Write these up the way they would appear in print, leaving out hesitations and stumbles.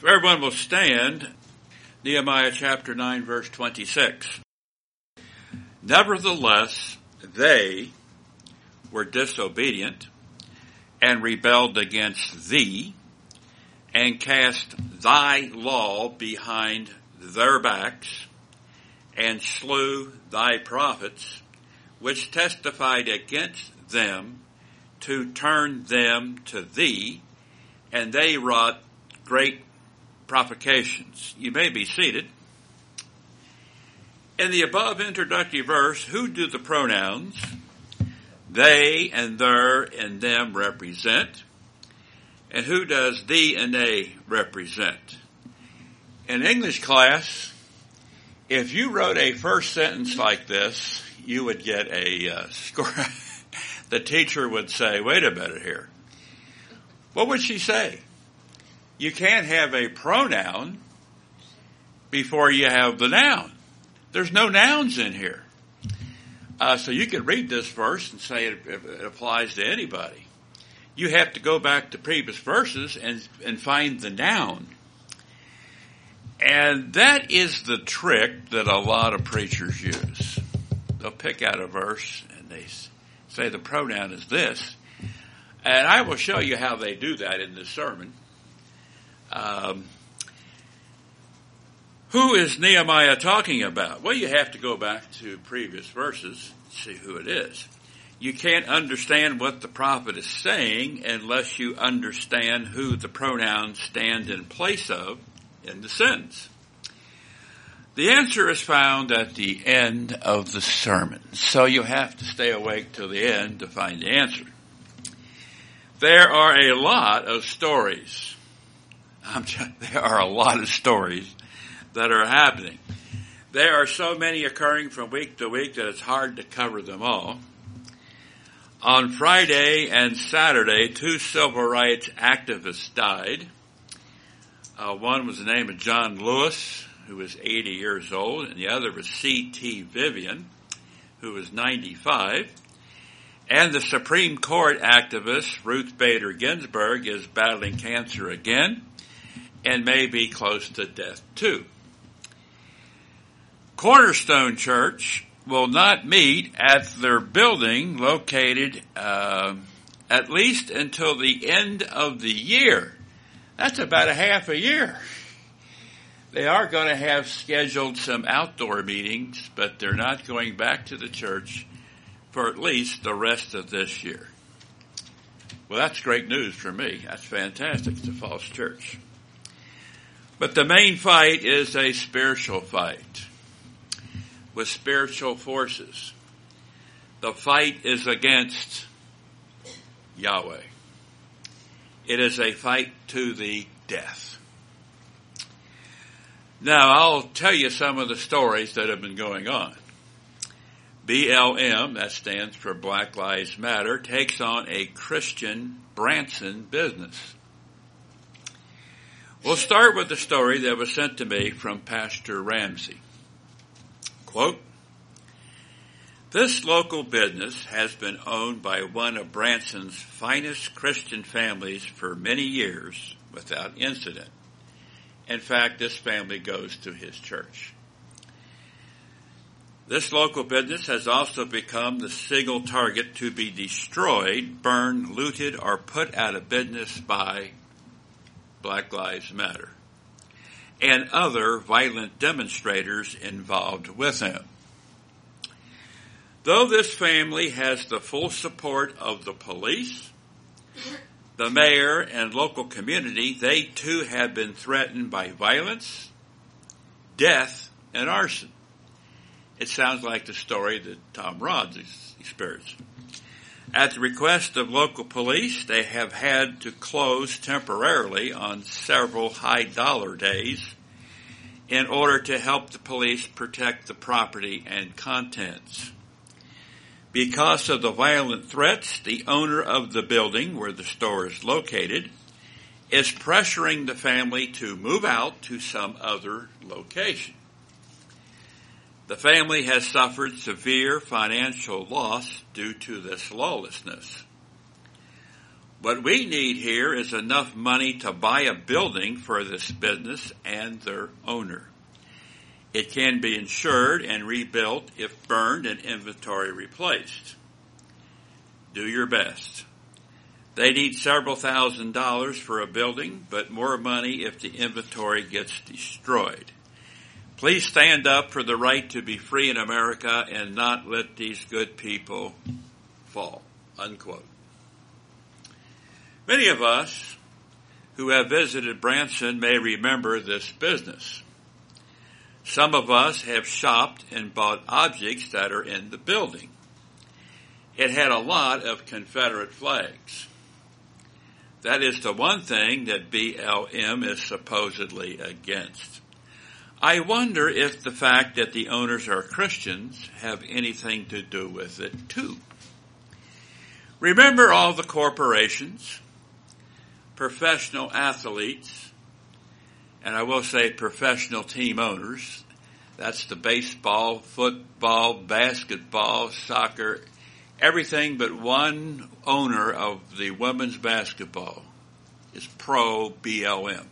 If everyone will stand, Nehemiah chapter 9, verse 26. Nevertheless, they were disobedient and rebelled against thee and cast thy law behind their backs and slew thy prophets, which testified against them to turn them to thee, and they wrought great provocations. You may be seated. In the above introductory verse, who do the pronouns they and their and them represent? And who does thee and they represent? In English class, if you wrote a first sentence like this, you would get a score. The teacher would say, wait a minute here. What would she say? You can't have a pronoun before you have the noun. There's no nouns in here. So you could read this verse and say it applies to anybody. You have to go back to previous verses and find the noun. And that is the trick that a lot of preachers use. They'll pick out a verse and they say the pronoun is this. And I will show you how they do that in this sermon. Who is Nehemiah talking about? Well, you have to go back to previous verses and see who it is. You can't understand what the prophet is saying unless you understand who the pronouns stand in place of in the sentence. The answer is found at the end of the sermon, so you have to stay awake till the end to find the answer. There are a lot of stories. There are a lot of stories that are happening. There are so many occurring from week to week that it's hard to cover them all. On Friday and Saturday, 2 civil rights activists died. One was the name of John Lewis, who was 80 years old, and the other was C.T. Vivian, who was 95. And the Supreme Court activist, Ruth Bader Ginsburg, is battling cancer again and may be close to death too. Cornerstone Church will not meet at their building located at least until the end of the year. That's about a half a year. They are going to have scheduled some outdoor meetings, but they're not going back to the church for at least the rest of this year. Well, that's great news for me. That's fantastic. It's a false church. But the main fight is a spiritual fight with spiritual forces. The fight is against Yahweh. It is a fight to the death. Now, I'll tell you some of the stories that have been going on. BLM, that stands for Black Lives Matter, takes on a Christian Branson business. We'll start with the story that was sent to me from Pastor Ramsey. Quote, this local business has been owned by one of Branson's finest Christian families for many years without incident. In fact, this family goes to his church. This local business has also become the single target to be destroyed, burned, looted, or put out of business by Black Lives Matter and other violent demonstrators involved with him. Though this family has the full support of the police, the mayor, and local community, they too have been threatened by violence, death, and arson. It sounds like the story that Tom Rods experienced. At the request of local police, they have had to close temporarily on several high-dollar days in order to help the police protect the property and contents. Because of the violent threats, the owner of the building where the store is located is pressuring the family to move out to some other location. The family has suffered severe financial loss due to this lawlessness. What we need here is enough money to buy a building for this business and their owner. It can be insured and rebuilt if burned and inventory replaced. Do your best. They need several $1,000s for a building, but more money if the inventory gets destroyed. Please stand up for the right to be free in America and not let these good people fall." Unquote. Many of us who have visited Branson may remember this business. Some of us have shopped and bought objects that are in the building. It had a lot of Confederate flags. That is the one thing that BLM is supposedly against. I wonder if the fact that the owners are Christians have anything to do with it too. Remember all the corporations, professional athletes, and I will say professional team owners. That's the baseball, football, basketball, soccer, everything but one owner of the women's basketball is pro-BLM.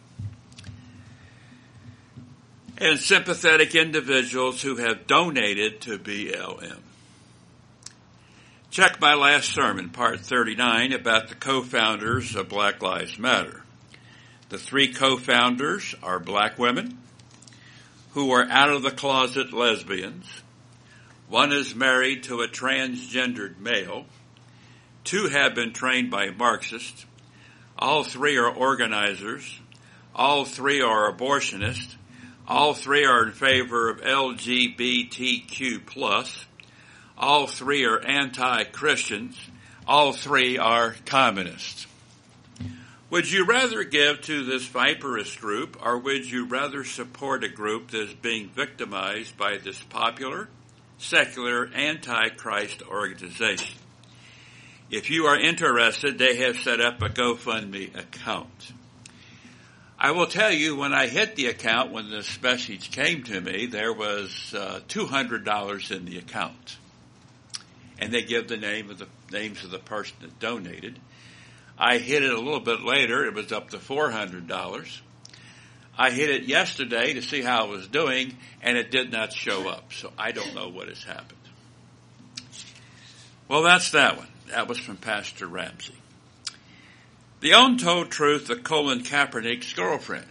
And sympathetic individuals who have donated to BLM. Check my last sermon, part 39, about the co-founders of Black Lives Matter. The 3 co-founders are black women who are out-of-the-closet lesbians. One is married to a transgendered male. 2 have been trained by Marxists. All 3 are organizers. All 3 are abortionists. All 3 are in favor of LGBTQ+. All 3 are anti-Christians. All 3 are communists. Would you rather give to this viperous group, or would you rather support a group that is being victimized by this popular, secular, anti-Christ organization? If you are interested, they have set up a GoFundMe account. I will tell you, when I hit the account, when this message came to me, there was $200 in the account. And they give the names of the person that donated. I hit it a little bit later. It was up to $400. I hit it yesterday to see how it was doing, and it did not show up. So I don't know what has happened. Well, that's that one. That was from Pastor Ramsey. The untold truth of Colin Kaepernick's girlfriend.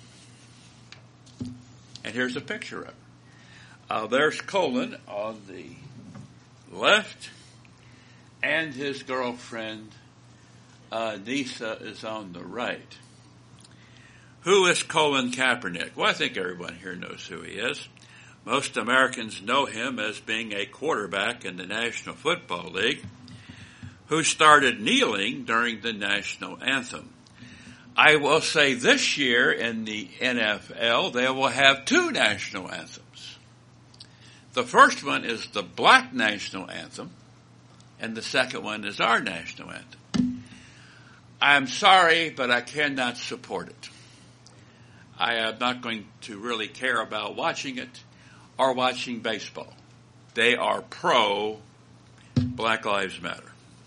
And here's a picture of her. There's Colin on the left, and his girlfriend, Nisa, is on the right. Who is Colin Kaepernick? Well, I think everyone here knows who he is. Most Americans know him as being a quarterback in the National Football League who started kneeling during the national anthem. I will say this year in the NFL, they will have 2 national anthems. The first one is the black national anthem, and the second one is our national anthem. I'm sorry, but I cannot support it. I am not going to really care about watching it or watching baseball. They are pro Black Lives Matter.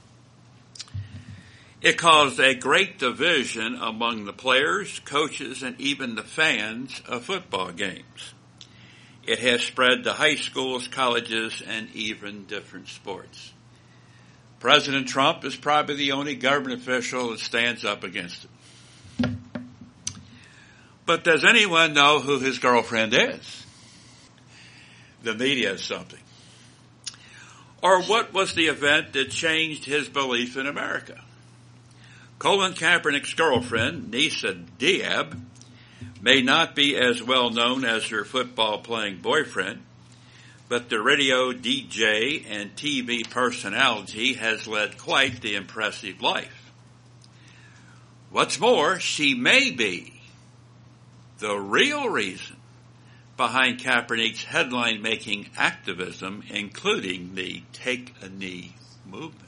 It caused a great division among the players, coaches, and even the fans of football games. It has spread to high schools, colleges, and even different sports. President Trump is probably the only government official that stands up against it. But does anyone know who his girlfriend is? The media is something. Or what was the event that changed his belief in America? Colin Kaepernick's girlfriend, Nisa Diab, may not be as well known as her football-playing boyfriend, but the radio DJ and TV personality has led quite the impressive life. What's more, she may be the real reason behind Kaepernick's headline-making activism, including the Take a Knee movement.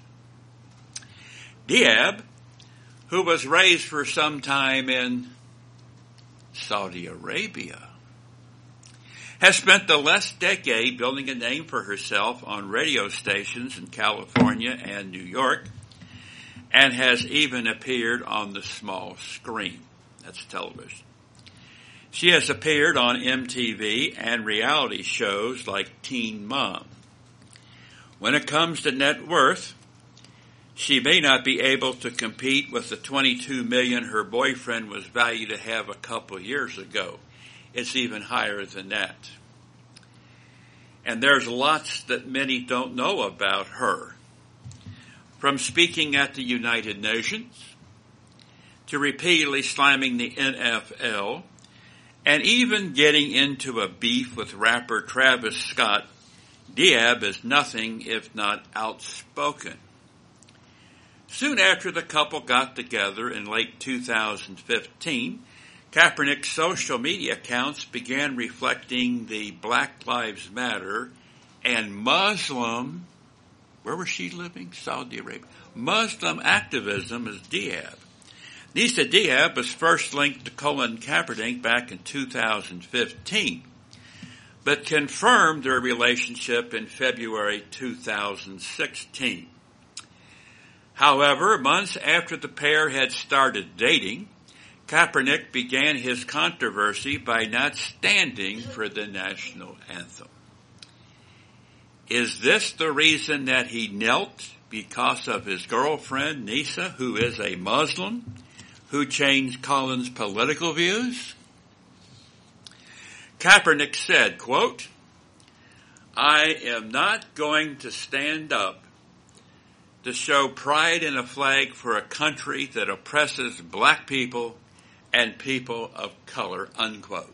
Diab, who was raised for some time in Saudi Arabia, has spent the last decade building a name for herself on radio stations in California and New York, and has even appeared on the small screen. That's television. She has appeared on MTV and reality shows like Teen Mom. When it comes to net worth, she may not be able to compete with the $22 million her boyfriend was valued to have a couple years ago. It's even higher than that. And there's lots that many don't know about her. From speaking at the United Nations, to repeatedly slamming the NFL, and even getting into a beef with rapper Travis Scott, Diab is nothing if not outspoken. Soon after the couple got together in late 2015, Kaepernick's social media accounts began reflecting the Black Lives Matter and Muslim, where was she living? Saudi Arabia. Muslim activism as Diab. Nisa Diab was first linked to Colin Kaepernick back in 2015, but confirmed their relationship in February 2016. However, months after the pair had started dating, Kaepernick began his controversy by not standing for the national anthem. Is this the reason that he knelt because of his girlfriend, Nisa, who is a Muslim, who changed Colin's political views? Kaepernick said, quote, "I am not going to stand up to show pride in a flag for a country that oppresses black people and people of color," unquote.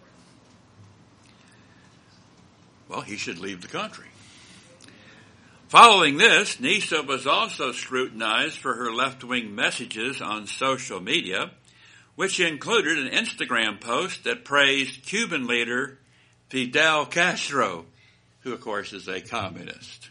Well, he should leave the country. Following this, Nisa was also scrutinized for her left-wing messages on social media, which included an Instagram post that praised Cuban leader Fidel Castro, who of course is a communist.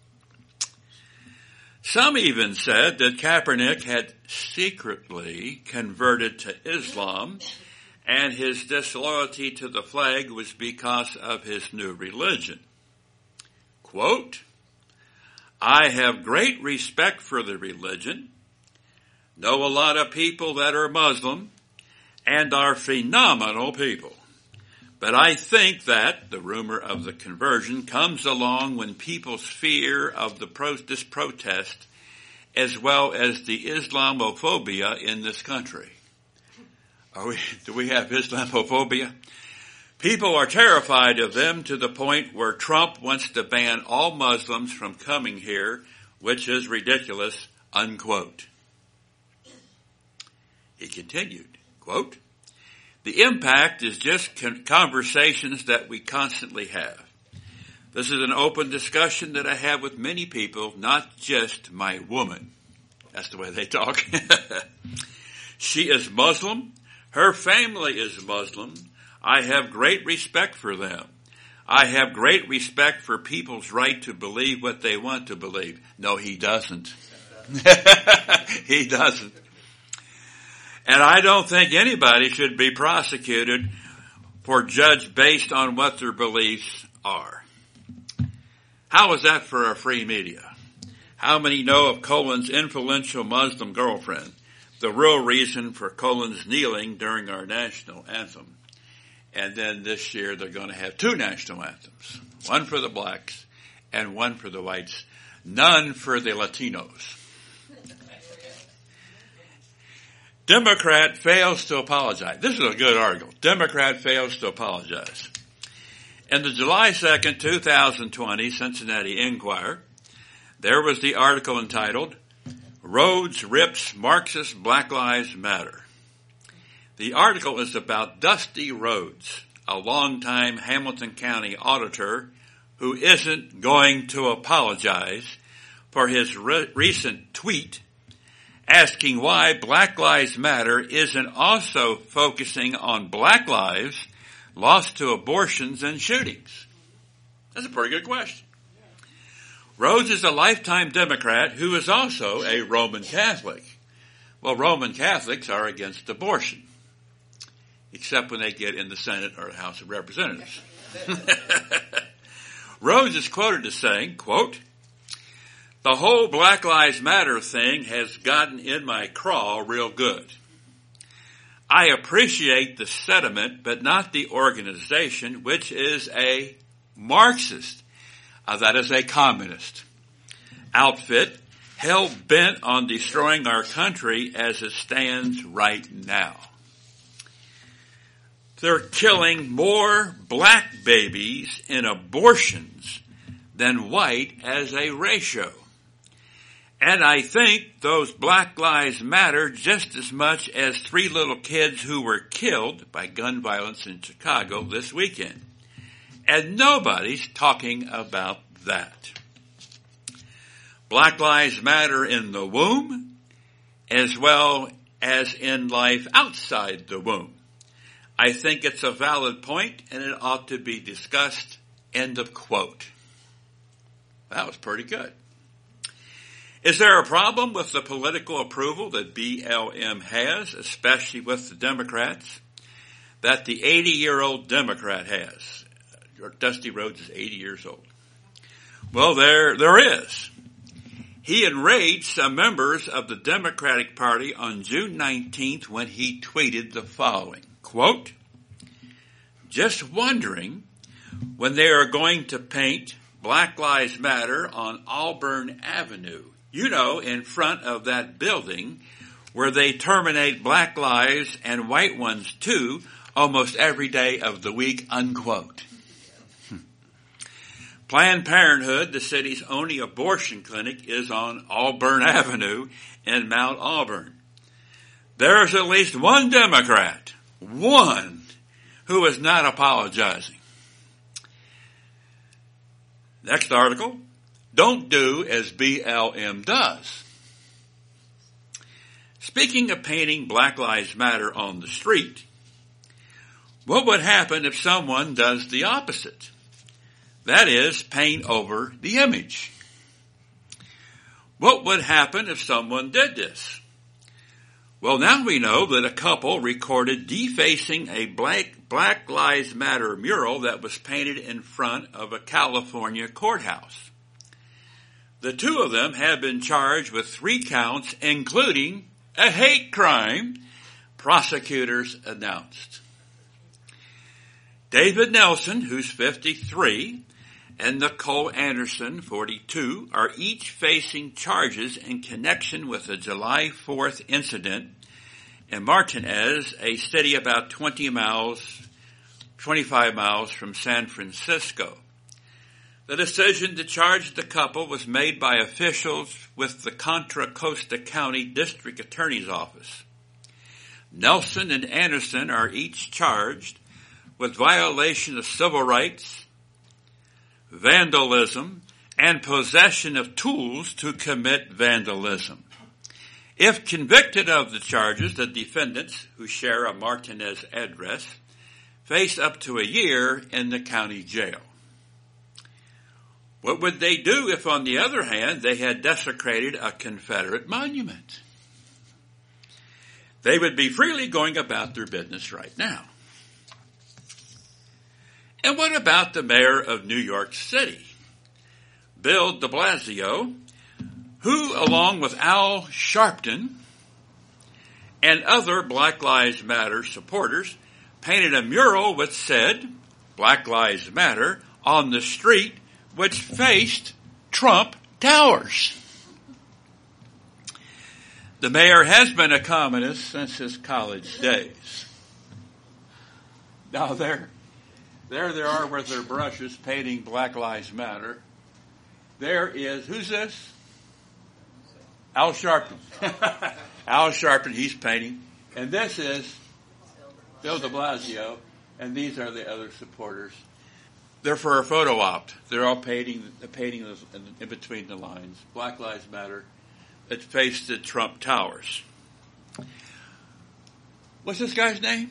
Some even said that Kaepernick had secretly converted to Islam and his disloyalty to the flag was because of his new religion. Quote, "I have great respect for the religion, know a lot of people that are Muslim, and are phenomenal people. But I think that the rumor of the conversion comes along when people's fear of this protest, as well as the Islamophobia in this country." Do we have Islamophobia? People are terrified of them to the point where Trump wants to ban all Muslims from coming here, which is ridiculous, unquote. He continued, quote, "The impact is just conversations that we constantly have. This is an open discussion that I have with many people, not just my woman." That's the way they talk. "She is Muslim. Her family is Muslim. I have great respect for them. I have great respect for people's right to believe what they want to believe." No, he doesn't. He doesn't. "And I don't think anybody should be prosecuted or judged based on what their beliefs are." How is that for a free media? How many know of Colin's influential Muslim girlfriend, the real reason for Colin's kneeling during our national anthem? And then this year they're going to have two national anthems, one for the blacks and one for the whites, none for the Latinos. Democrat fails to apologize. This is a good article. Democrat fails to apologize. In the July 2nd, 2020 Cincinnati Enquirer, there was the article entitled, "Rhodes Rips Marxist Black Lives Matter." The article is about Dusty Rhodes, a longtime Hamilton County auditor who isn't going to apologize for his recent tweet asking why Black Lives Matter isn't also focusing on black lives lost to abortions and shootings. That's a pretty good question. Rhodes is a lifetime Democrat who is also a Roman Catholic. Well, Roman Catholics are against abortion, except when they get in the Senate or the House of Representatives. Rhodes is quoted as saying, quote, The whole Black Lives Matter thing has gotten in my craw real good. I appreciate the sentiment, but not the organization, which is a Marxist. That is a communist outfit, hell-bent on destroying our country as it stands right now. They're killing more black babies in abortions than white as a ratio. And I think those Black Lives Matter just as much as 3 little kids who were killed by gun violence in Chicago this weekend. And nobody's talking about that. Black Lives Matter in the womb as well as in life outside the womb. I think it's a valid point and it ought to be discussed. End of quote. That was pretty good. Is there a problem with the political approval that BLM has, especially with the Democrats, that the 80-year-old Democrat has? Dusty Rhodes is 80 years old. Well, there is. He enraged some members of the Democratic Party on June 19th when he tweeted the following, quote, "Just wondering when they are going to paint Black Lives Matter on Auburn Avenue. You know, in front of that building where they terminate black lives and white ones too almost every day of the week," unquote. Planned Parenthood, the city's only abortion clinic, is on Auburn Avenue in Mount Auburn. There's at least one Democrat, one, who is not apologizing. Next article. Don't do as BLM does. Speaking of painting Black Lives Matter on the street, what would happen if someone does the opposite? That is, paint over the image. What would happen if someone did this? Well, now we know that a couple recorded defacing a Black Lives Matter mural that was painted in front of a California courthouse. The 2 of them have been charged with 3 counts, including a hate crime, prosecutors announced. David Nelson, who's 53, and Nicole Anderson, 42, are each facing charges in connection with the July 4th incident in Martinez, a city about 25 miles from San Francisco. The decision to charge the couple was made by officials with the Contra Costa County District Attorney's Office. Nelson and Anderson are each charged with violation of civil rights, vandalism, and possession of tools to commit vandalism. If convicted of the charges, the defendants, who share a Martinez address, face up to a year in the county jail. What would they do if, on the other hand, they had desecrated a Confederate monument? They would be freely going about their business right now. And what about the mayor of New York City, Bill de Blasio, who, along with Al Sharpton and other Black Lives Matter supporters, painted a mural which said, "Black Lives Matter," on the street which faced Trump Towers. The mayor has been a communist since his college days. Now there they are with their brushes painting Black Lives Matter. There is, who's this? Al Sharpton. Al Sharpton, he's painting. And this is Bill de Blasio, and these are the other supporters. They're for a photo op. They're all painting in between the lines. Black Lives Matter. It faced the Trump Towers. What's this guy's name?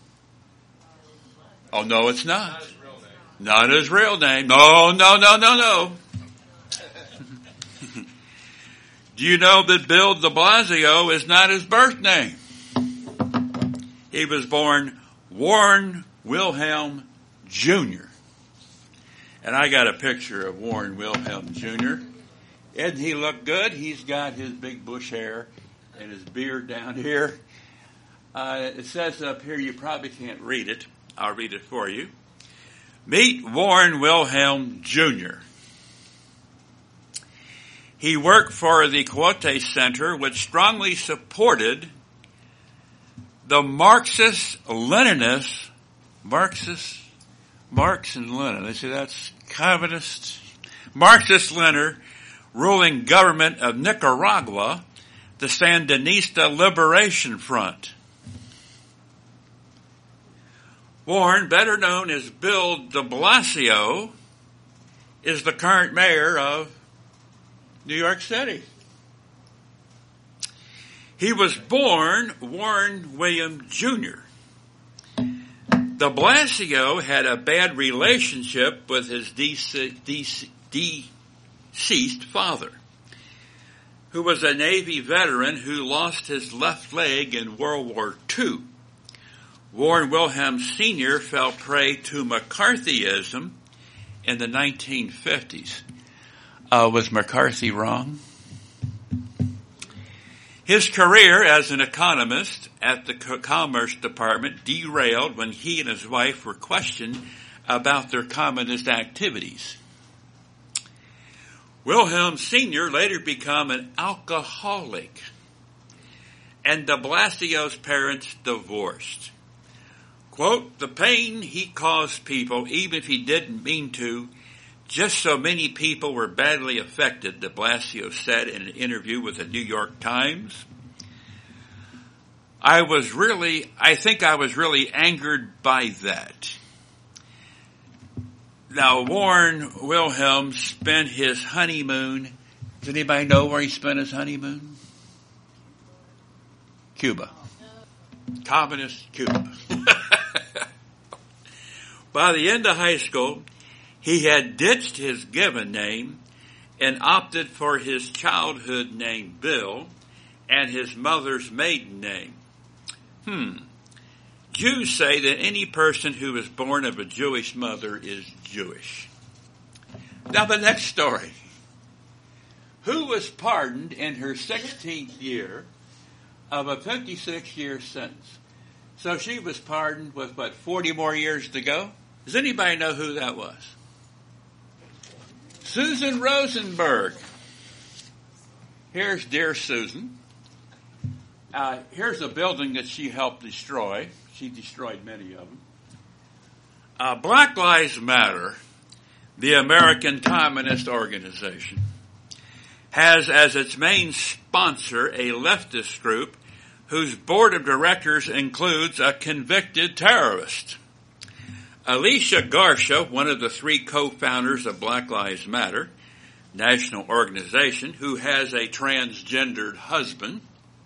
Oh, no, it's not. Not his real name. No. Do you know that Bill de Blasio is not his birth name? He was born Warren Wilhelm Jr. And I got a picture of Warren Wilhelm Jr. Doesn't he look good? He's got his big bush hair and his beard down here. It says up here, you probably can't read it. I'll read it for you. Meet Warren Wilhelm Jr. He worked for the Quote Center, which strongly supported the Marxist-Leninist, Marx and Lenin. They say that's communist. Marxist-Lenin ruling government of Nicaragua, the Sandinista Liberation Front. Warren, better known as Bill de Blasio, is the current mayor of New York City. He was born Warren William Jr. De Blasio had a bad relationship with his deceased father, who was a Navy veteran who lost his left leg in World War II. Warren Wilhelm Sr. fell prey to McCarthyism in the 1950s. Was McCarthy wrong? His career as an economist at the Commerce Department derailed when he and his wife were questioned about their communist activities. Wilhelm Sr. later became an alcoholic, and de Blasio's parents divorced. Quote, the pain he caused people, even if he didn't mean to, just so many people were badly affected, de Blasio said in an interview with the New York Times. I think I was really angered by that. Now, Warren Wilhelm spent his honeymoon. Does anybody know where he spent his honeymoon? Cuba. Communist Cuba. By the end of high school, he had ditched his given name and opted for his childhood name, Bill, and his mother's maiden name. Jews say that any person who is born of a Jewish mother is Jewish. Now the next story. Who was pardoned in her 16th year of a 56-year sentence? So she was pardoned with, 40 more years to go? Does anybody know who that was? Susan Rosenberg. Here's dear Susan. Here's a building that she helped destroy. She destroyed many of them. Black Lives Matter, the American Communist Organization, has as its main sponsor a leftist group whose board of directors includes a convicted terrorist. Alicia Garcia, one of the three co-founders of Black Lives Matter, national organization, who has a transgendered husband,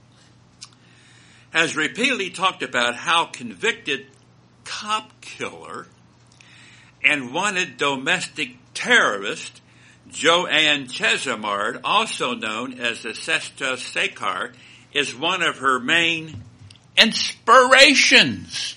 has repeatedly talked about how convicted cop killer and wanted domestic terrorist Joanne Chesimard, also known as the Sesta Sekar, is one of her main inspirations.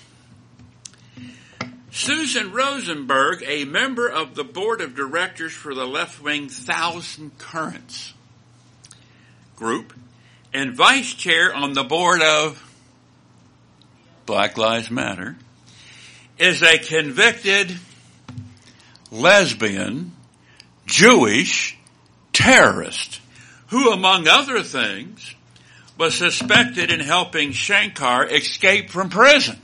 Susan Rosenberg, a member of the board of directors for the left-wing Thousand Currents group and vice chair on the board of Black Lives Matter, is a convicted lesbian Jewish terrorist who, among other things, was suspected in helping Shankar escape from prison.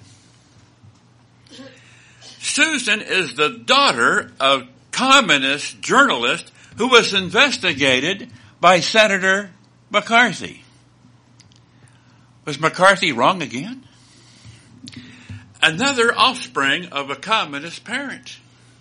Susan is the daughter of communist journalist who was investigated by Senator McCarthy. Was McCarthy wrong again? Another offspring of a communist parent.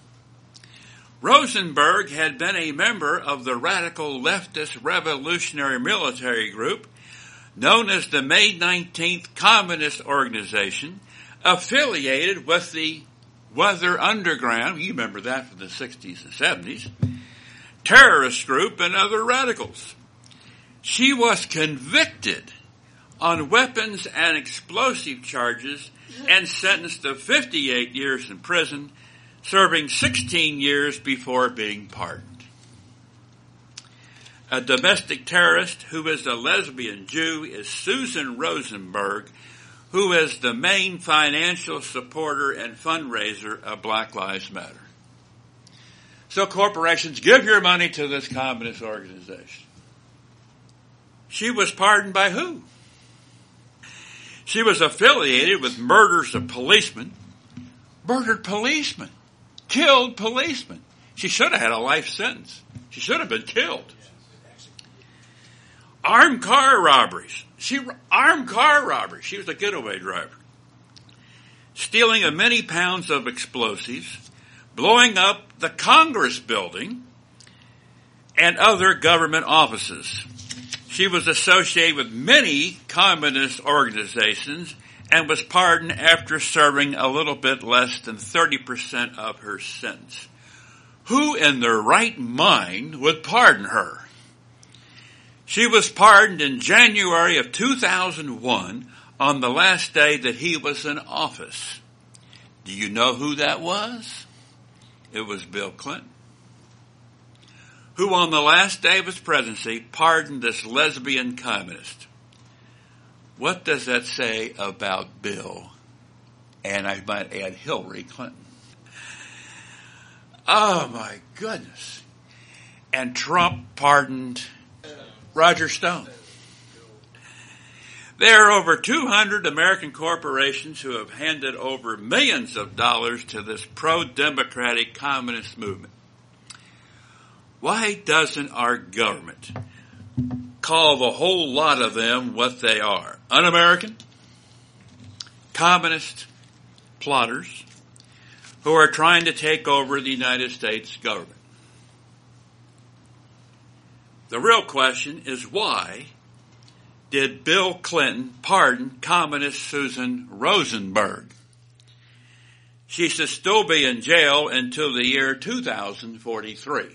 Rosenberg had been a member of the radical leftist revolutionary military group known as the May 19th Communist Organization, affiliated with the Weather Underground, you remember that from the 60s and 70s, terrorist group and other radicals. She was convicted on weapons and explosive charges and sentenced to 58 years in prison, serving 16 years before being pardoned. A domestic terrorist who is a lesbian Jew is Susan Rosenberg, who is the main financial supporter and fundraiser of Black Lives Matter. So corporations, give your money to this communist organization. She was pardoned by who? She was affiliated with murders of policemen, murdered policemen, killed policemen. She should have had a life sentence. She should have been killed. Armed car robberies. She was a getaway driver. Stealing of many pounds of explosives, blowing up the Congress building, and other government offices. She was associated with many communist organizations and was pardoned after serving a little bit less than 30% of her sentence. Who in their right mind would pardon her? She was pardoned in January of 2001 on the last day that he was in office. Do you know who that was? It was Bill Clinton, who on the last day of his presidency pardoned this lesbian communist. What does that say about Bill? And I might add Hillary Clinton. Oh my goodness. And Trump pardoned Roger Stone. There are over 200 American corporations who have handed over millions of dollars to this pro-democratic communist movement. Why doesn't our government call the whole lot of them what they are? Un-American, communist, plotters who are trying to take over the United States government. The real question is, why did Bill Clinton pardon communist Susan Rosenberg? She should still be in jail until the year 2043.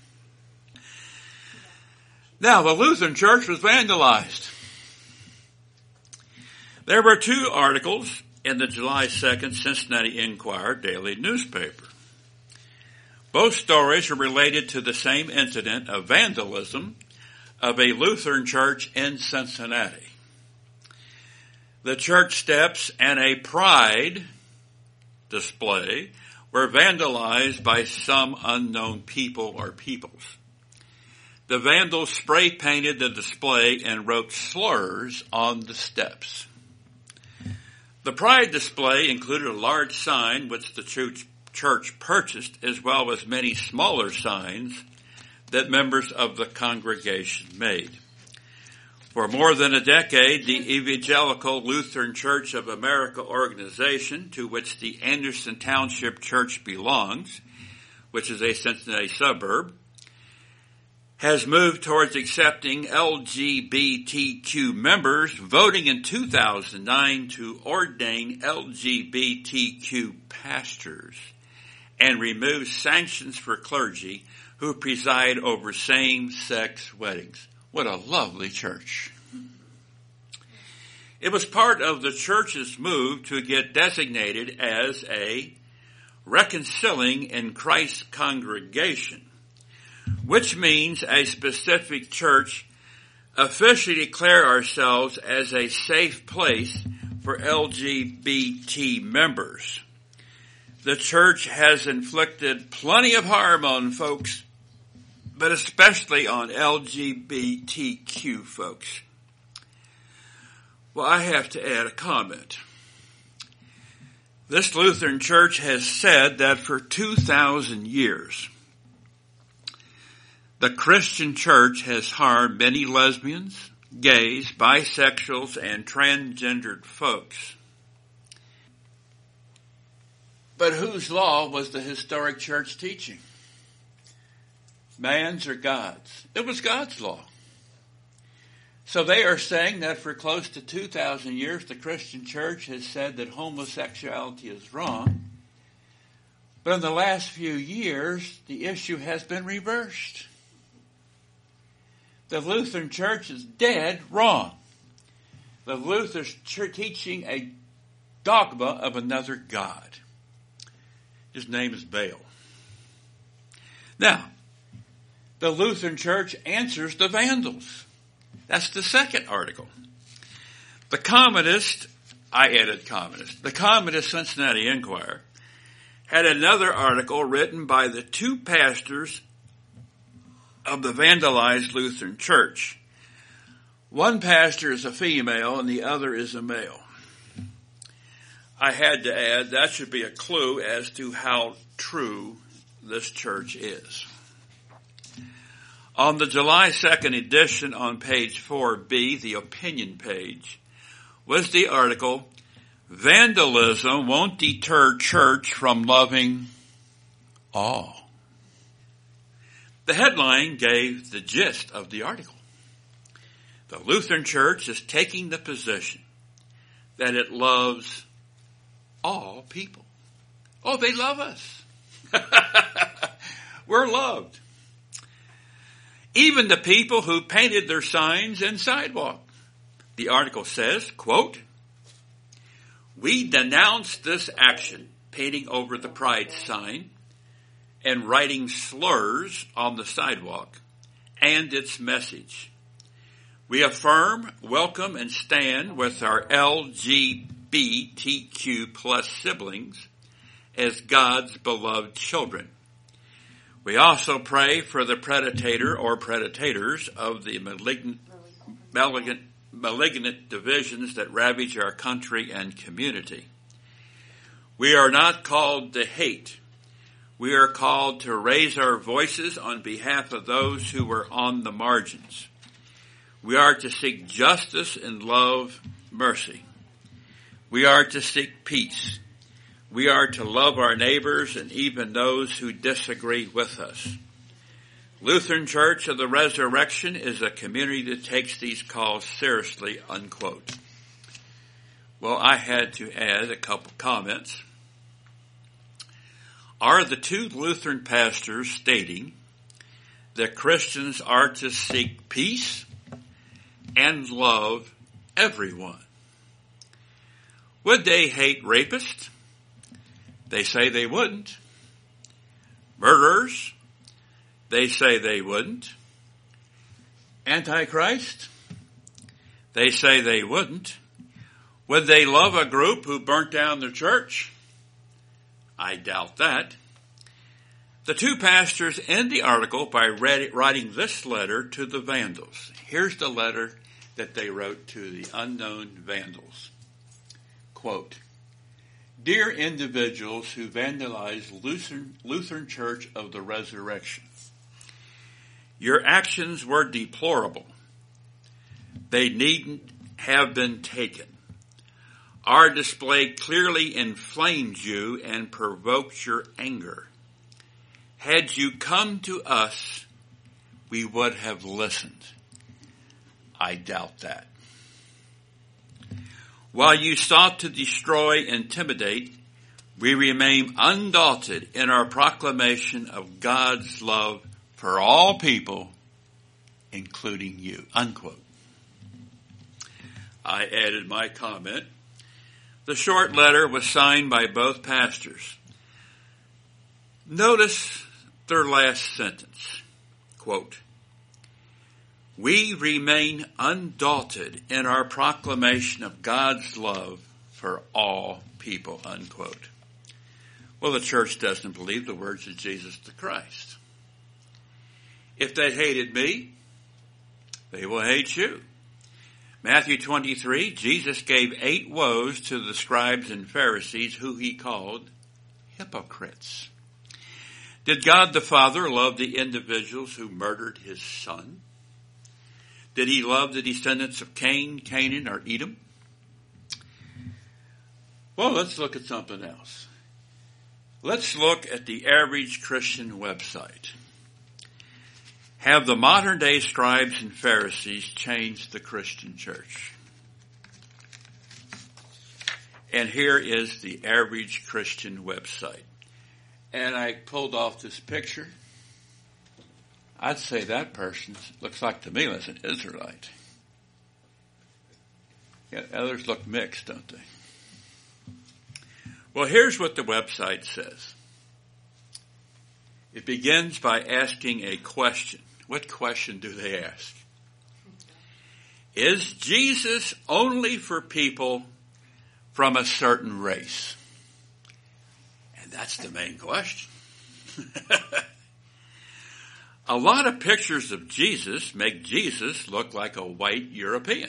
Now, the Lutheran Church was vandalized. There were two articles in the July 2nd Cincinnati Enquirer daily newspaper. Both stories are related to the same incident of vandalism of a Lutheran church in Cincinnati. The church steps and a pride display were vandalized by some unknown people or peoples. The vandals spray painted the display and wrote slurs on the steps. The pride display included a large sign which the church purchased, as well as many smaller signs that members of the congregation made. For more than a decade, the Evangelical Lutheran Church of America organization, to which the Anderson Township Church belongs, which is a Cincinnati suburb, has moved towards accepting LGBTQ members, voting in 2009 to ordain LGBTQ pastors and remove sanctions for clergy who preside over same-sex weddings. What a lovely church. It was part of the church's move to get designated as a reconciling in Christ congregation, which means a specific church officially declare ourselves as a safe place for LGBT members. The church has inflicted plenty of harm on folks, but especially on LGBTQ folks. Well, I have to add a comment. This Lutheran church has said that for 2,000 years, the Christian church has harmed many lesbians, gays, bisexuals, and transgendered folks. But whose law was the historic church teaching? Man's or God's? It was God's law. So they are saying that for close to 2,000 years, the Christian church has said that homosexuality is wrong. But in the last few years, the issue has been reversed. The Lutheran church is dead wrong. The Lutherans are teaching a dogma of another God. His name is Baal. Now, the Lutheran Church answers the Vandals. That's the second article. The Communist, the Communist Cincinnati Enquirer had another article written by the two pastors of the vandalized Lutheran Church. One pastor is a female and the other is a male. I had to add that should be a clue as to how true this church is. On the July 2nd edition on page 4B, the opinion page, was the article, Vandalism Won't Deter Church from Loving All. The headline gave the gist of the article. The Lutheran Church is taking the position that it loves all people. Oh, they love us. We're loved. Even the people who painted their signs and sidewalk. The article says, quote, we denounce this action, painting over the pride sign and writing slurs on the sidewalk, and its message. We affirm, welcome, and stand with our LGBTQ plus siblings as God's beloved children. We also pray for the predator or predators of the malignant divisions that ravage our country and community. We are not called to hate. We are called to raise our voices on behalf of those who are on the margins. We are to seek justice and love mercy. We are to seek peace. We are to love our neighbors and even those who disagree with us. Lutheran Church of the Resurrection is a community that takes these calls seriously, unquote. Well, I had to add a couple comments. Are the two Lutheran pastors stating that Christians are to seek peace and love everyone? Would they hate rapists? They say they wouldn't. Murderers? They say they wouldn't. Antichrist? They say they wouldn't. Would they love a group who burnt down their church? I doubt that. The two pastors end the article by writing this letter to the Vandals. Here's the letter that they wrote to the unknown Vandals. Quote, Dear individuals who vandalized Lutheran Church of the Resurrection, your actions were deplorable. They needn't have been taken. Our display clearly inflamed you and provoked your anger. Had you come to us, we would have listened. I doubt that. While you sought to destroy, intimidate, we remain undaunted in our proclamation of God's love for all people, including you, unquote. I added my comment. The short letter was signed by both pastors. Notice their last sentence. Quote, we remain undaunted in our proclamation of God's love for all people, unquote. Well, the church doesn't believe the words of Jesus the Christ. If they hated me, they will hate you. Matthew 23, Jesus gave 8 woes to the scribes and Pharisees who he called hypocrites. Did God the Father love the individuals who murdered his son? Did he love the descendants of Cain, Canaan, or Edom? Well, let's look at something else. Let's look at the average Christian website. Have the modern day scribes and Pharisees changed the Christian church? And here is the average Christian website. And I pulled off this picture. I'd say that person looks like to me as an Israelite. Yeah, others look mixed, don't they? Well, here's what the website says. It begins by asking a question. What question do they ask? Is Jesus only for people from a certain race? And that's the main question. A lot of pictures of Jesus make Jesus look like a white European.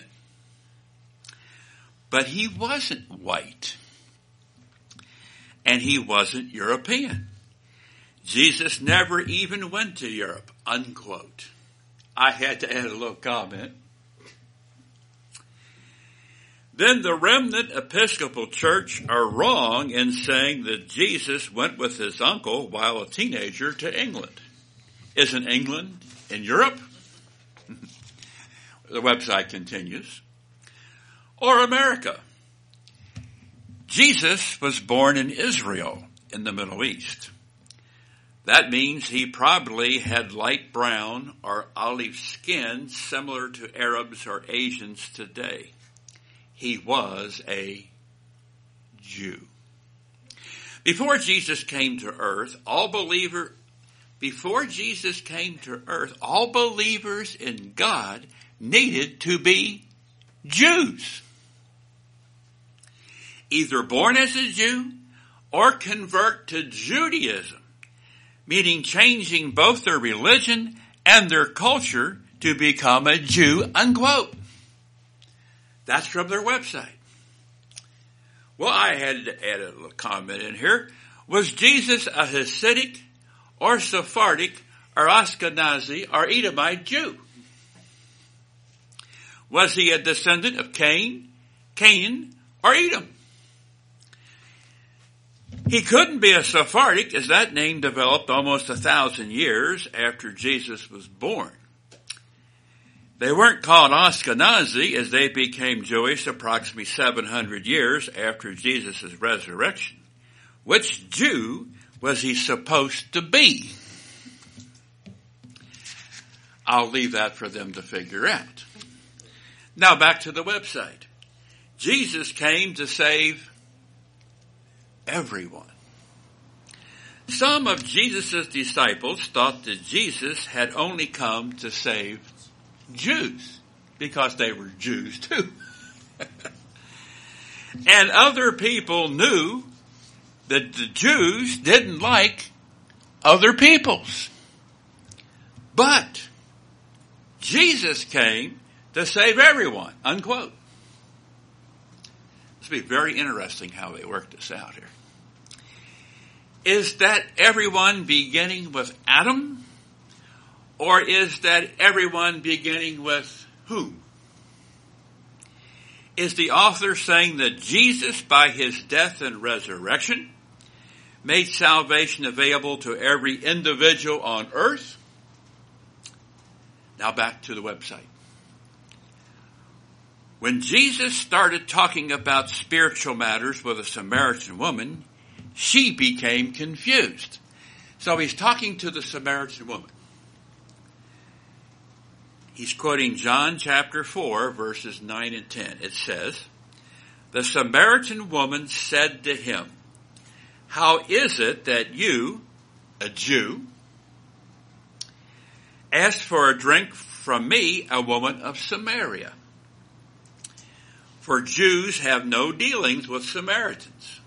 But he wasn't white. And he wasn't European. Jesus never even went to Europe, unquote. I had to add a little comment. Then the remnant Episcopal Church are wrong in saying that Jesus went with his uncle while a teenager to England. Isn't England in Europe? The website continues. Or America. Jesus was born in Israel in the Middle East. That means he probably had light brown or olive skin similar to Arabs or Asians today. He was a Jew. Before Jesus came to earth, all believers in God needed to be Jews. Either born as a Jew or convert to Judaism, meaning changing both their religion and their culture to become a Jew, unquote. That's from their website. Well, I had to add a little comment in here. Was Jesus a Hasidic or Sephardic or Ashkenazi or Edomite Jew? Was he a descendant of Cain, Canaan, or Edom? He couldn't be a Sephardic, as that name developed almost 1,000 years after Jesus was born. They weren't called Ashkenazi, as they became Jewish approximately 700 years after Jesus' resurrection. Which Jew was he supposed to be? I'll leave that for them to figure out. Now back to the website. Jesus came to save everyone. Some of Jesus' disciples thought that Jesus had only come to save Jews, because they were Jews too. And other people knew that the Jews didn't like other peoples. But Jesus came to save everyone, unquote. This will be very interesting how they work this out here. Is that everyone beginning with Adam? Or is that everyone beginning with whom? Is the author saying that Jesus, by his death and resurrection, made salvation available to every individual on earth? Now back to the website. When Jesus started talking about spiritual matters with a Samaritan woman, she became confused. So he's talking to the Samaritan woman. He's quoting John chapter 4, verses 9 and 10. It says, "The Samaritan woman said to him, 'How is it that you, a Jew, ask for a drink from me, a woman of Samaria? For Jews have no dealings with Samaritans.'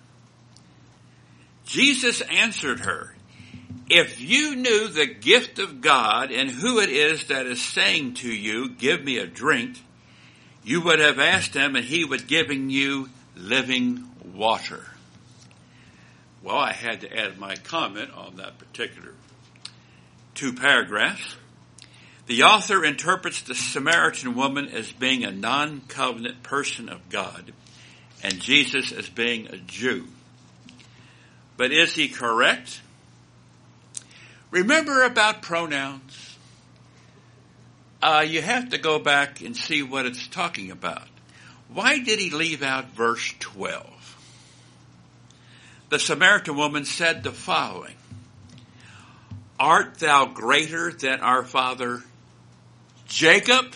Jesus answered her, 'If you knew the gift of God and who it is that is saying to you, give me a drink, you would have asked him and he would giving you living water.'" Well, I had to add my comment on that particular 2 paragraphs. The author interprets the Samaritan woman as being a non-covenant person of God and Jesus as being a Jew. But is he correct? Remember about pronouns? You have to go back and see what it's talking about. Why did he leave out verse 12? The Samaritan woman said the following, "Art thou greater than our father Jacob,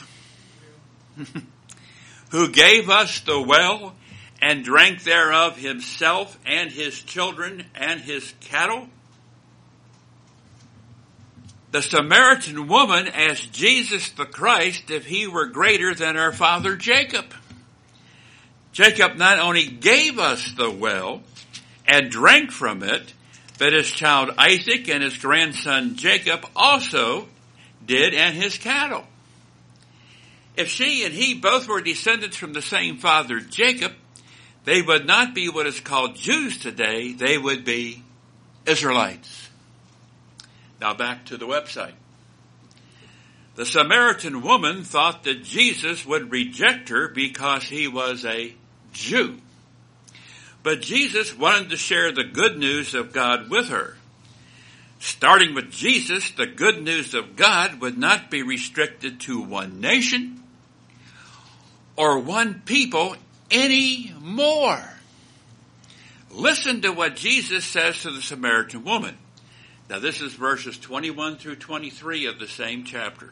who gave us the well and drank thereof himself and his children and his cattle?" the Samaritan woman asked Jesus the Christ if he were greater than our father Jacob. Jacob not only gave us the well and drank from it, but his child Isaac and his grandson Jacob also did, and his cattle. If she and he both were descendants from the same father Jacob, they would not be what is called Jews today. They would be Israelites. Now back to the website. The Samaritan woman thought that Jesus would reject her because he was a Jew. But Jesus wanted to share the good news of God with her. Starting with Jesus, the good news of God would not be restricted to one nation or one people anymore. Listen to what Jesus says to the Samaritan woman. Now this is verses 21 through 23 of the same chapter.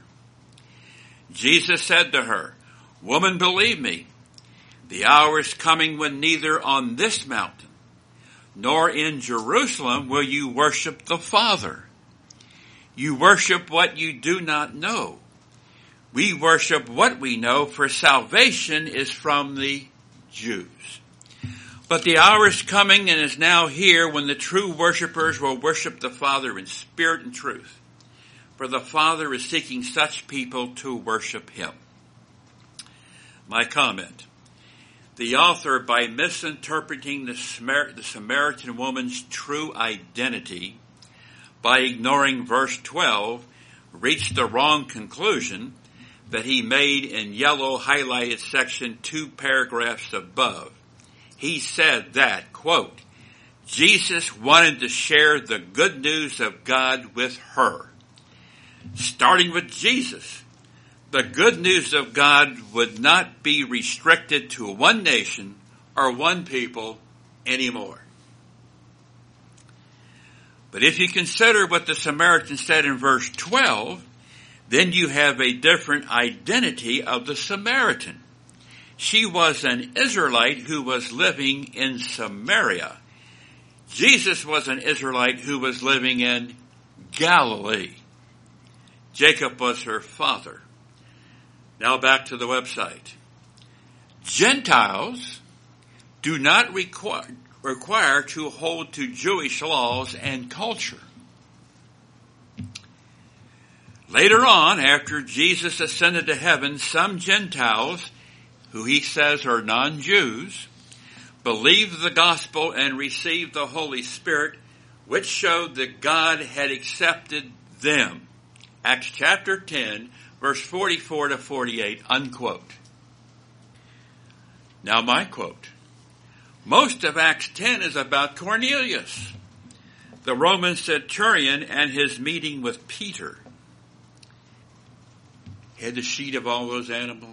Jesus said to her, "Woman, believe me, the hour is coming when neither on this mountain nor in Jerusalem will you worship the Father. You worship what you do not know. We worship what we know, for salvation is from the Jews. But the hour is coming and is now here when the true worshipers will worship the Father in spirit and truth. For the Father is seeking such people to worship him." My comment. The author, by misinterpreting the Samaritan woman's true identity, by ignoring verse 12, reached the wrong conclusion that he made in yellow highlighted section 2 paragraphs above. He said that, quote, Jesus wanted to share the good news of God with her. Starting with Jesus, the good news of God would not be restricted to one nation or one people anymore. But if you consider what the Samaritan said in verse 12, then you have a different identity of the Samaritan. She was an Israelite who was living in Samaria. Jesus was an Israelite who was living in Galilee. Jacob was her father. Now back to the website. Gentiles do not require to hold to Jewish laws and culture. Later on, after Jesus ascended to heaven, some Gentiles, who he says are non-Jews, believed the gospel and received the Holy Spirit, which showed that God had accepted them. Acts chapter 10, verse 44 to 48, unquote. Now my quote. Most of Acts 10 is about Cornelius, the Roman centurion, and his meeting with Peter. He had the sheet of all those animals.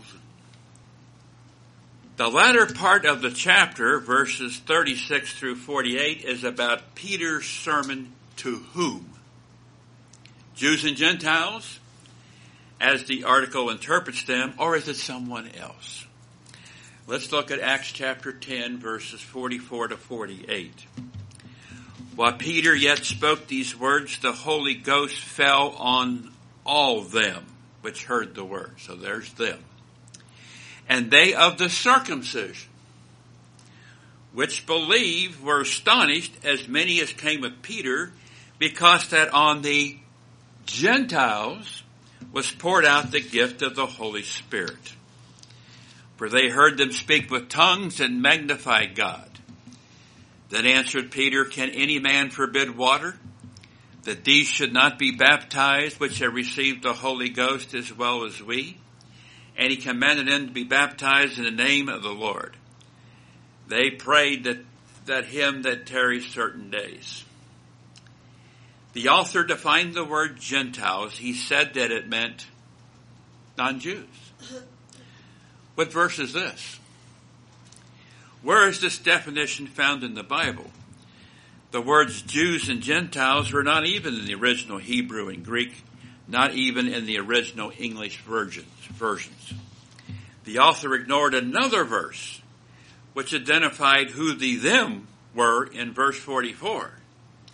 The latter part of the chapter, verses 36 through 48, is about Peter's sermon to whom? Jews and Gentiles, as the article interprets them, or is it someone else? Let's look at Acts chapter 10, verses 44 to 48. While Peter yet spoke these words, the Holy Ghost fell on all them which heard the word. So there's them. And they of the circumcision, which believed, were astonished, as many as came with Peter, because that on the Gentiles was poured out the gift of the Holy Spirit. For they heard them speak with tongues and magnify God. Then answered Peter, Can any man forbid water, that these should not be baptized, which have received the Holy Ghost as well as we? And he commanded them to be baptized in the name of the Lord. They prayed that him that tarries certain days. The author defined the word Gentiles. He said that it meant non-Jews. What verse is this? Where is this definition found in the Bible? The words Jews and Gentiles were not even in the original Hebrew and Greek, not even in the original English versions. The author ignored another verse, which identified who the them were in verse 44.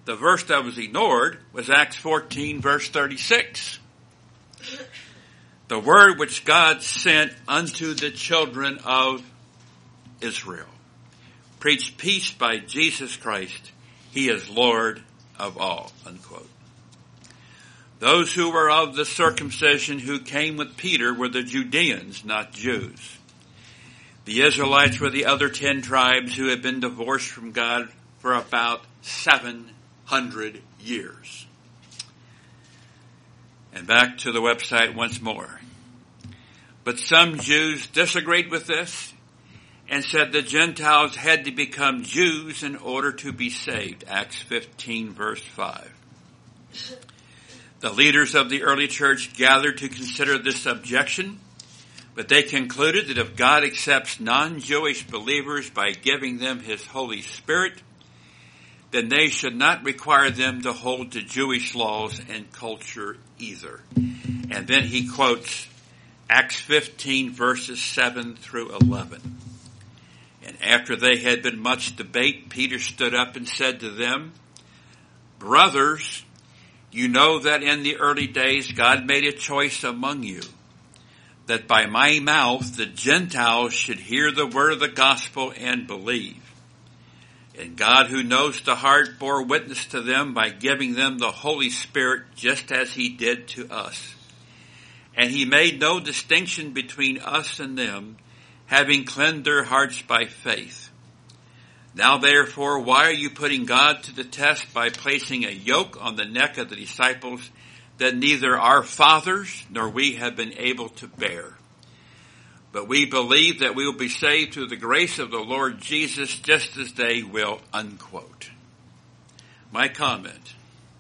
The verse that was ignored was Acts 14, verse 36. The word which God sent unto the children of Israel. Preach peace by Jesus Christ. He is Lord of all. Unquote. Those who were of the circumcision who came with Peter were the Judeans, not Jews. The Israelites were the other 10 tribes who had been divorced from God for about 700 years. And back to the website once more. But some Jews disagreed with this and said the Gentiles had to become Jews in order to be saved. Acts 15, verse 5. The leaders of the early church gathered to consider this objection, but they concluded that if God accepts non-Jewish believers by giving them His Holy Spirit, then they should not require them to hold to Jewish laws and culture either. And then he quotes Acts 15, verses 7 through 11. And after they had been much debate, Peter stood up and said to them, "Brothers, you know that in the early days God made a choice among you, that by my mouth the Gentiles should hear the word of the gospel and believe. And God, who knows the heart, bore witness to them by giving them the Holy Spirit, just as He did to us. And He made no distinction between us and them, having cleansed their hearts by faith. Now therefore, why are you putting God to the test by placing a yoke on the neck of the disciples that neither our fathers nor we have been able to bear? But we believe that we will be saved through the grace of the Lord Jesus, just as they will." Unquote. My comment.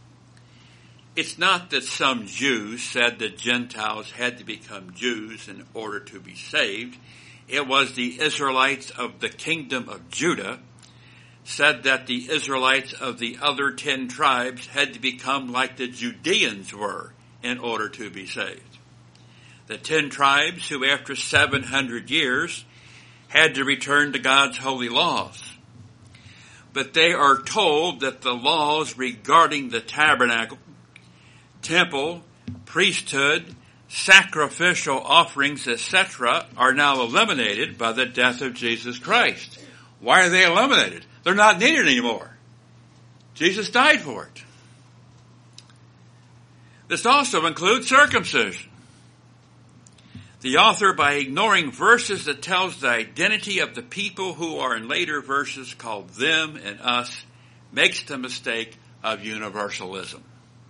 It's not that some Jews said that Gentiles had to become Jews in order to be saved. It was the Israelites of the kingdom of Judah said that the Israelites of the other 10 tribes had to become like the Judeans were in order to be saved. The 10 tribes who after 700 years had to return to God's holy laws. But they are told that the laws regarding the tabernacle, temple, priesthood, sacrificial offerings, etc. are now eliminated by the death of Jesus Christ. Why are they eliminated? They're not needed anymore. Jesus died for it. This also includes circumcision. The author, by ignoring verses that tells the identity of the people who are in later verses called them and us, makes the mistake of universalism.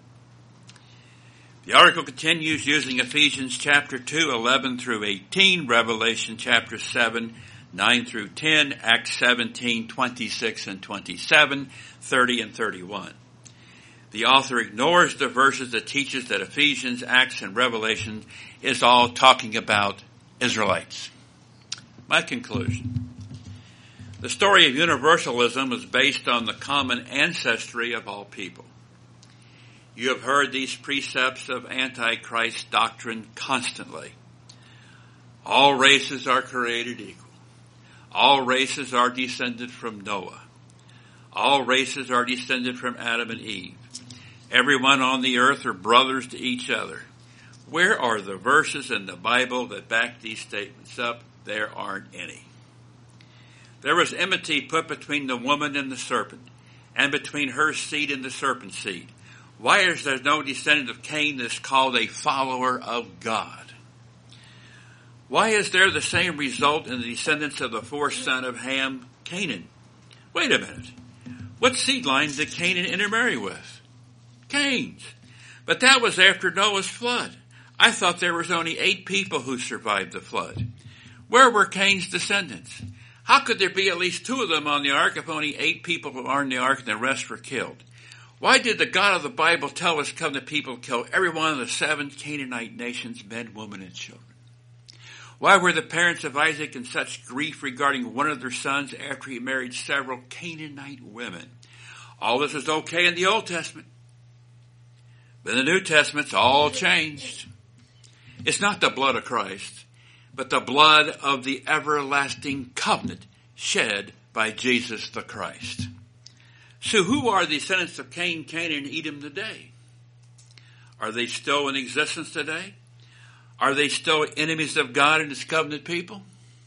The article continues using Ephesians chapter 2, 11 through 18, Revelation chapter 7, 9 through 10, Acts 17, 26 and 27, 30 and 31. The author ignores the verses that teaches that Ephesians, Acts, and Revelation is all talking about Israelites. My conclusion. The story of universalism is based on the common ancestry of all people. You have heard these precepts of Antichrist doctrine constantly. All races are created equal. All races are descended from Noah. All races are descended from Adam and Eve. Everyone on the earth are brothers to each other. Where are the verses in the Bible that back these statements up? There aren't any. There was enmity put between the woman and the serpent, and between her seed and the serpent's seed. Why is there no descendant of Cain that's called a follower of God? Why is there the same result in the descendants of the fourth son of Ham, Canaan? Wait a minute. What seed line did Canaan intermarry with? Cain's. But that was after Noah's flood. I thought there was only 8 people who survived the flood. Where were Cain's descendants? How could there be at least 2 of them on the ark if only 8 people were on the ark and the rest were killed? Why did the God of the Bible tell us come the people kill every one of the 7 Canaanite nations, men, women, and children? Why were the parents of Isaac in such grief regarding one of their sons after he married several Canaanite women? All this is okay in the Old Testament. But in the New Testament, it's all changed. It's not the blood of Christ, but the blood of the everlasting covenant shed by Jesus the Christ. So who are the descendants of Cain, Canaan, and Edom today? Are they still in existence today? Are they still enemies of God and his covenant people?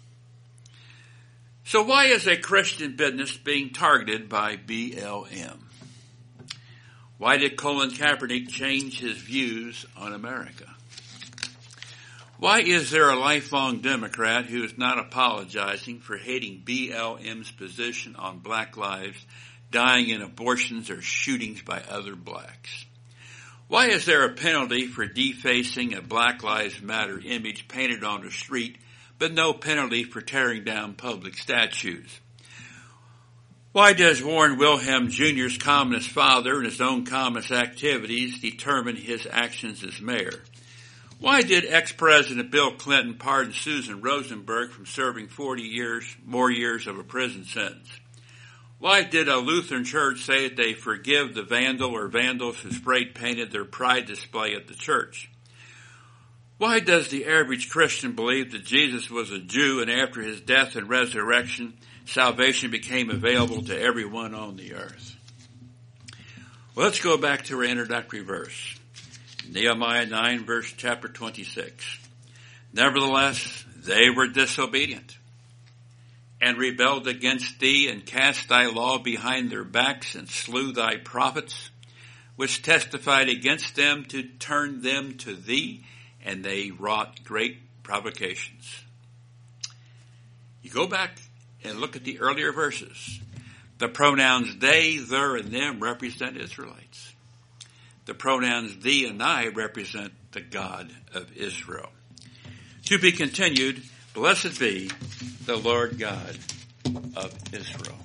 So why is a Christian business being targeted by BLM? Why did Colin Kaepernick change his views on America? Why is there a lifelong Democrat who is not apologizing for hating BLM's position on black lives, dying in abortions or shootings by other blacks? Why is there a penalty for defacing a Black Lives Matter image painted on the street, but no penalty for tearing down public statues? Why does Warren Wilhelm Jr.'s communist father and his own communist activities determine his actions as mayor? Why did ex-President Bill Clinton pardon Susan Rosenberg from serving 40 more years of a prison sentence? Why did a Lutheran church say that they forgive the vandal or vandals who sprayed painted their pride display at the church? Why does the average Christian believe that Jesus was a Jew and after his death and resurrection, salvation became available to everyone on the earth? Well, let's go back to our introductory verse. Nehemiah 9, chapter 26. Nevertheless, they were disobedient and rebelled against thee, and cast thy law behind their backs, and slew thy prophets, which testified against them to turn them to thee, and they wrought great provocations. You go back and look at the earlier verses. The pronouns they, their, and them represent Israelites. The pronouns thee and I represent the God of Israel. To be continued. Blessed be the Lord God of Israel.